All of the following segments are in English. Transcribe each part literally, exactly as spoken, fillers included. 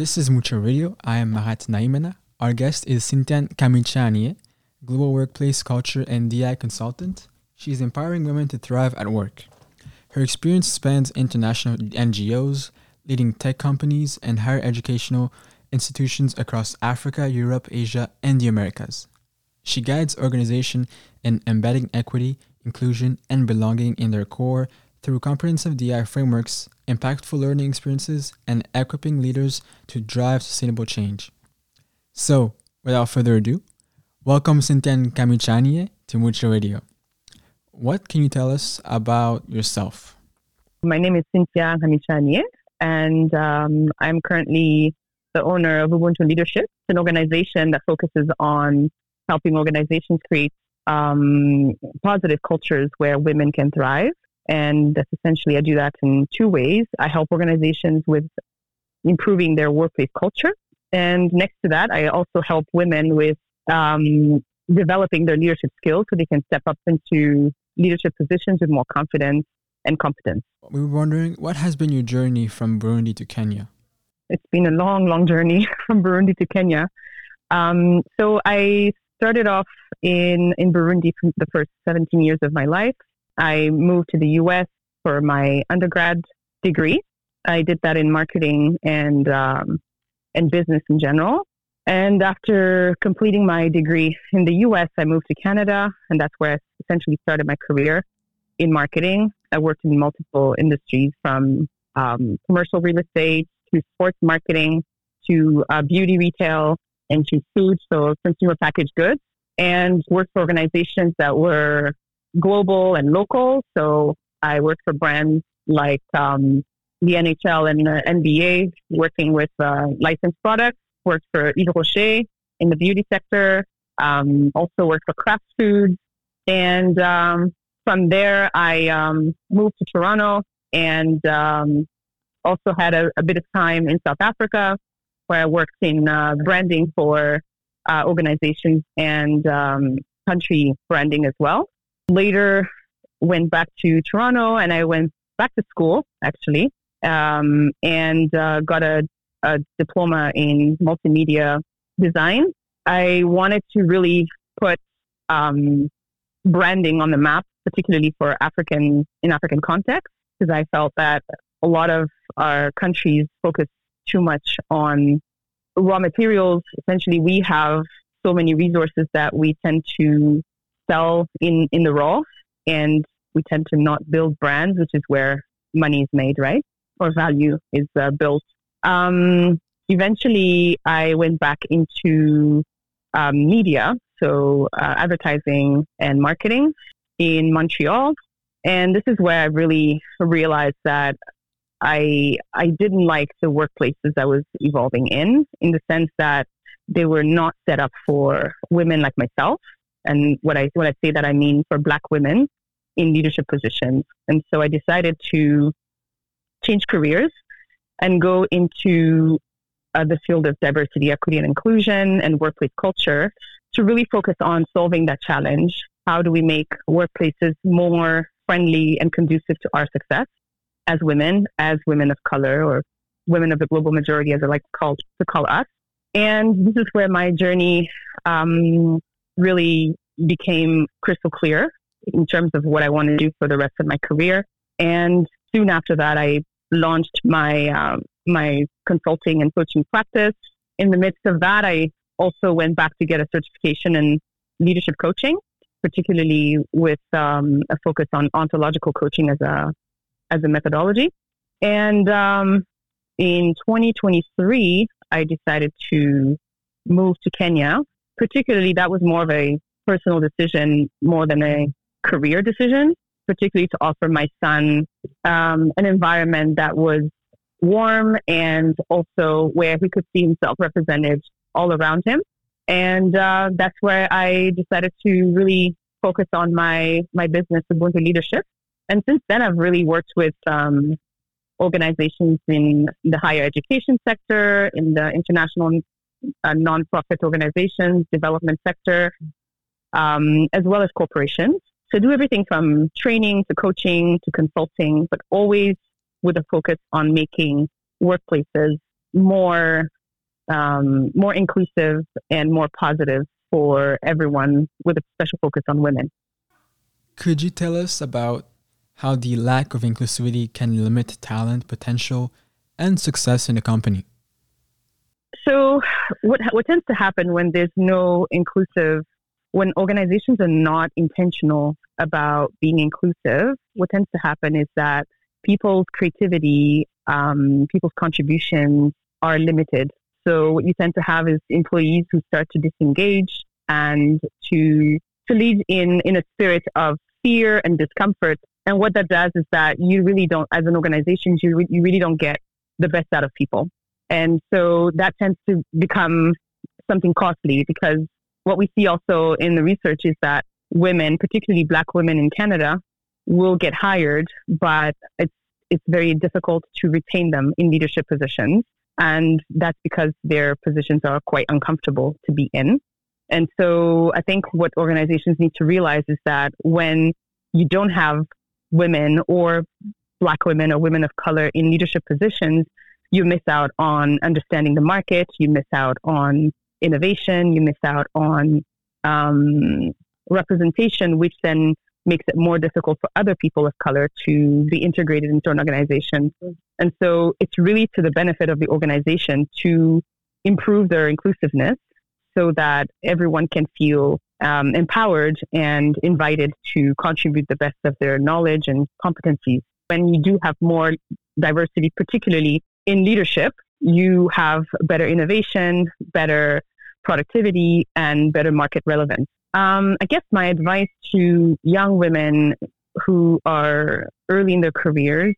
This is Mucho Radio. I am Mahat Naimana. Our guest is Cynthia Kamichanie, Global Workplace Culture and D I Consultant. She is empowering women to thrive at work. Her experience spans international N G Os, leading tech companies, and higher educational institutions across Africa, Europe, Asia, and the Americas. She guides organizations in embedding equity, inclusion, and belonging in their core through comprehensive D I frameworks, impactful learning experiences, and equipping leaders to drive sustainable change. So, without further ado, welcome Cynthia Kamichanie to Mucho Radio. What can you tell us about yourself? My name is Cynthia Kamichanie, and um, I'm currently the owner of Ubuntu Leadership, an organization that focuses on helping organizations create um, positive cultures where women can thrive. And that's essentially, I do that in two ways. I help organizations with improving their workplace culture. And next to that, I also help women with um, developing their leadership skills so they can step up into leadership positions with more confidence and competence. We were wondering, what has been your journey from Burundi to Kenya? It's been a long, long journey from Burundi to Kenya. Um, so I started off in, in Burundi for the first seventeen years of my life. I moved to the U S for my undergrad degree. I did that in marketing and um, and business in general. And after completing my degree in the U S, I moved to Canada, and that's where I essentially started my career in marketing. I worked in multiple industries, from um, commercial real estate to sports marketing to uh, beauty retail and to food, so consumer packaged goods, and worked for organizations that were global and local. So I worked for brands like um, the N H L and the N B A, working with uh, licensed products. Worked for Yves Rocher in the beauty sector. Um, also worked for Kraft Foods. And um, from there, I um, moved to Toronto and um, also had a, a bit of time in South Africa, where I worked in uh, branding for uh, organizations and um, country branding as well. Later, went back to Toronto, and I went back to school, actually, um, and uh, got a, a diploma in multimedia design. I wanted to really put um, branding on the map, particularly for African in African context, because I felt that a lot of our countries focus too much on raw materials. Essentially, we have so many resources that we tend to sell in, in the raw, and we tend to not build brands, which is where money is made, right? Or value is uh, built. Um, eventually, I went back into um, media, so uh, advertising and marketing in Montreal. And this is where I really realized that I I didn't like the workplaces I was evolving in, in the sense that they were not set up for women like myself. And what I when I say that, I mean for Black women in leadership positions. And so I decided to change careers and go into uh, the field of diversity, equity, and inclusion and workplace culture to really focus on solving that challenge. How do we make workplaces more friendly and conducive to our success as women, as women of color, or women of the global majority, as I like to call, to call us. And this is where my journey um, really became crystal clear in terms of what I want to do for the rest of my career. And soon after that, I launched my um, my consulting and coaching practice. In the midst of that, I also went back to get a certification in leadership coaching, particularly with um, a focus on ontological coaching as a as a methodology. And um, in twenty twenty-three, I decided to move to Kenya. Particularly, that was more of a personal decision more than a career decision, particularly to offer my son um, an environment that was warm and also where he could see himself represented all around him. And uh, that's where I decided to really focus on my, my business, Ubuntu Leadership. And since then, I've really worked with um, organizations in the higher education sector, in the international uh, nonprofit organizations, development sector, um, as well as corporations. So do everything from training to coaching to consulting, but always with a focus on making workplaces more um, more inclusive and more positive for everyone, with a special focus on women. Could you tell us about how the lack of inclusivity can limit talent, potential, and success in a company? So what what tends to happen when there's no inclusive, when organizations are not intentional about being inclusive, what tends to happen is that people's creativity, um, people's contributions are limited. So what you tend to have is employees who start to disengage and to to lead in, in a spirit of fear and discomfort. And what that does is that you really don't, as an organization, you, re- you really don't get the best out of people. And so that tends to become something costly, because what we see also in the research is that women, particularly Black women in Canada, will get hired, but it's it's very difficult to retain them in leadership positions. And that's because their positions are quite uncomfortable to be in. And so I think what organizations need to realize is that when you don't have women or Black women or women of color in leadership positions, you miss out on understanding the market, you miss out on innovation, you miss out on um, representation, which then makes it more difficult for other people of color to be integrated into an organization. And so it's really to the benefit of the organization to improve their inclusiveness so that everyone can feel um, empowered and invited to contribute the best of their knowledge and competencies. When you do have more diversity, particularly in leadership, you have better innovation, better productivity, and better market relevance. Um, I guess my advice to young women who are early in their careers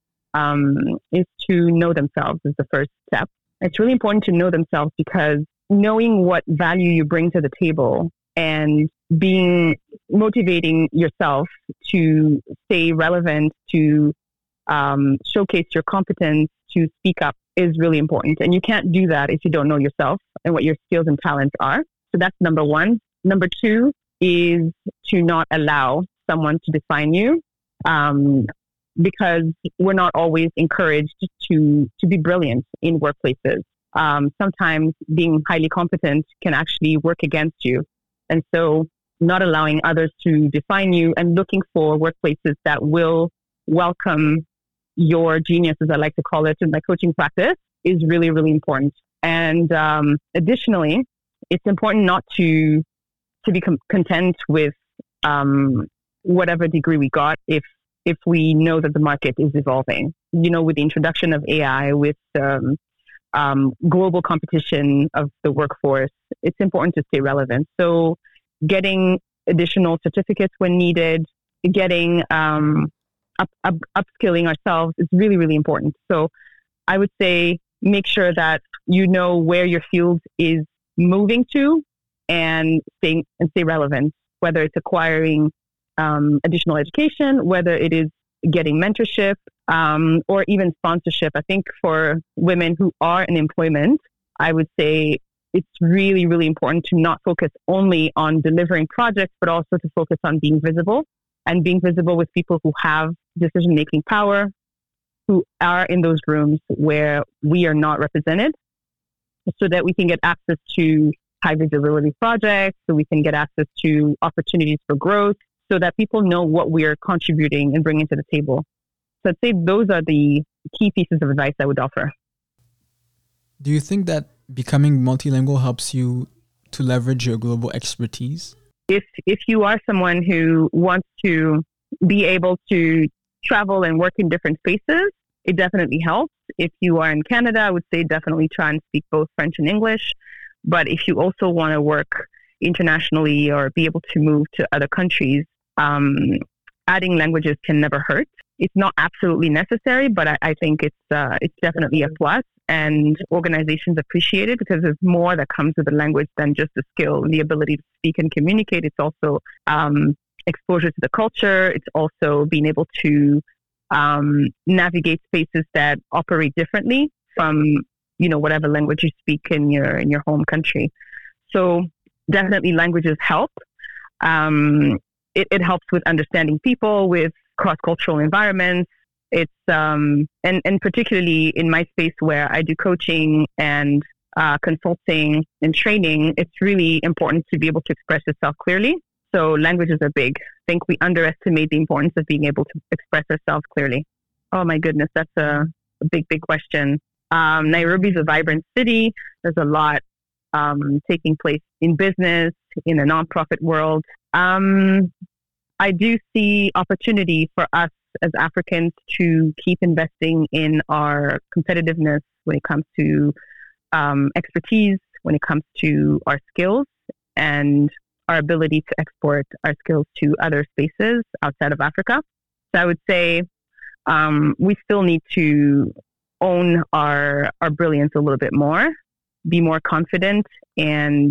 um, is to know themselves is the first step. It's really important to know themselves, because knowing what value you bring to the table and being motivating yourself to stay relevant, to um, showcase your competence, to speak up is really important. And you can't do that if you don't know yourself and what your skills and talents are. So that's number one. Number two is to not allow someone to define you, um, because we're not always encouraged to, to be brilliant in workplaces. Um, sometimes being highly competent can actually work against you. And so not allowing others to define you and looking for workplaces that will welcome your genius, as I like to call it in my coaching practice, is really, really important. And um, additionally, it's important not to to be com- content with um, whatever degree we got if if we know that the market is evolving. You know, with the introduction of A I, with um, um, global competition of the workforce, it's important to stay relevant. So getting additional certificates when needed, getting um, up, up, upskilling ourselves is really, really important. So I would say make sure that you know where your field is moving to and stay, and stay relevant, whether it's acquiring um, additional education, whether it is getting mentorship, um, or even sponsorship. I think for women who are in employment, I would say it's really, really important to not focus only on delivering projects, but also to focus on being visible and being visible with people who have decision-making power, who are in those rooms where we are not represented, so that we can get access to high visibility projects, so we can get access to opportunities for growth, so that people know what we are contributing and bringing to the table. So I'd say those are the key pieces of advice I would offer. Do you think that becoming multilingual helps you to leverage your global expertise? If if you are someone who wants to be able to travel and work in different spaces, it definitely helps. If you are in Canada, I would say definitely try and speak both French and English. But if you also want to work internationally or be able to move to other countries, um, adding languages can never hurt. It's not absolutely necessary, but I, I think it's uh, it's definitely a plus. And organizations appreciate it because there's more that comes with the language than just the skill, the ability to speak and communicate. It's also um, exposure to the culture. It's also being able to um, navigate spaces that operate differently from, you know, whatever language you speak in your in your home country. So definitely languages help. Um, it, it helps with understanding people, with cross-cultural environments. It's um, and and particularly in my space where I do coaching and uh, consulting and training, it's really important to be able to express yourself clearly. So languages are big. I think we underestimate the importance of being able to express ourselves clearly. Oh my goodness, that's a, a big, big question. Um, Nairobi is a vibrant city. There's a lot um, taking place in business, in the nonprofit world. Um, I do see opportunity for us as Africans to keep investing in our competitiveness when it comes to um, expertise, when it comes to our skills, and our ability to export our skills to other spaces outside of Africa. So I would say um, we still need to own our our brilliance a little bit more, be more confident, and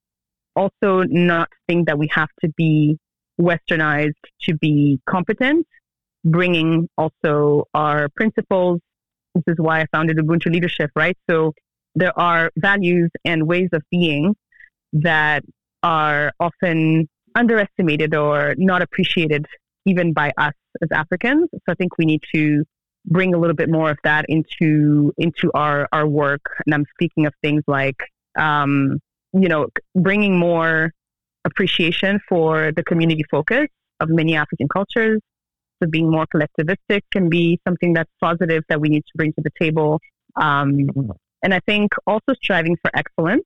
also not think that we have to be westernized to be competent, bringing also our principles. This is why I founded Ubuntu Leadership, right? So there are values and ways of being that are often underestimated or not appreciated even by us as Africans. So I think we need to bring a little bit more of that into into our, our work. And I'm speaking of things like, um, you know, bringing more appreciation for the community focus of many African cultures. So being more collectivistic can be something that's positive that we need to bring to the table. Um, and I think also striving for excellence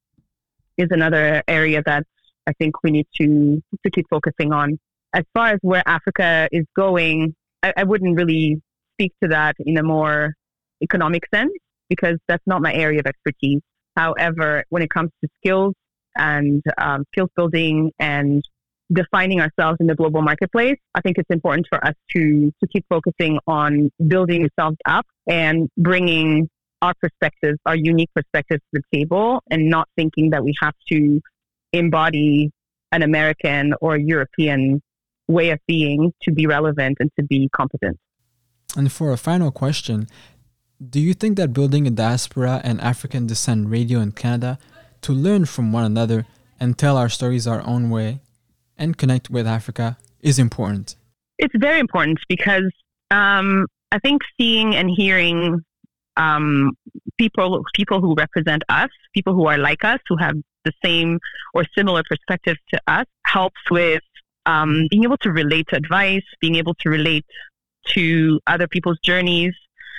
is another area that I think we need to, to keep focusing on. As far as where Africa is going, I, I wouldn't really speak to that in a more economic sense because that's not my area of expertise. However, when it comes to skills and um, skills building and defining ourselves in the global marketplace, I think it's important for us to, to keep focusing on building ourselves up and bringing our perspectives, our unique perspectives to the table, and not thinking that we have to embody an American or European way of being to be relevant and to be competent. And for a final question, do you think that building a diaspora and African descent radio in Canada to learn from one another and tell our stories our own way and connect with Africa is important? It's very important because um, I think seeing and hearing um, people people who represent us, people who are like us, who have the same or similar perspectives to us, helps with um, being able to relate to advice, being able to relate to other people's journeys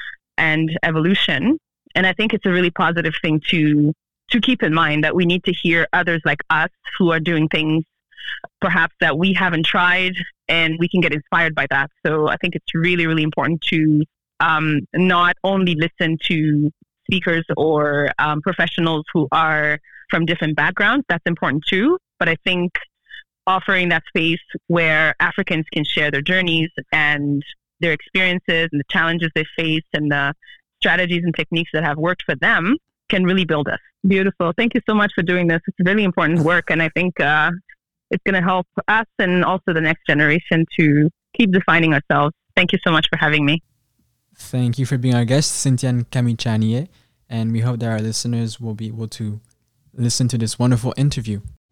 and evolution. And I think it's a really positive thing to to keep in mind that we need to hear others like us who are doing things perhaps that we haven't tried, and we can get inspired by that. So I think it's really, really important to um, not only listen to speakers or um, professionals who are from different backgrounds. That's important too. But I think offering that space where Africans can share their journeys and their experiences and the challenges they faced and the strategies and techniques that have worked for them can really build us. Beautiful. Thank you so much for doing this. It's really important work, and I think uh, it's going to help us and also the next generation to keep defining ourselves. Thank you so much for having me. Thank you for being our guest, Cynthia Kamichanie, and we hope that our listeners will be able to listen to this wonderful interview.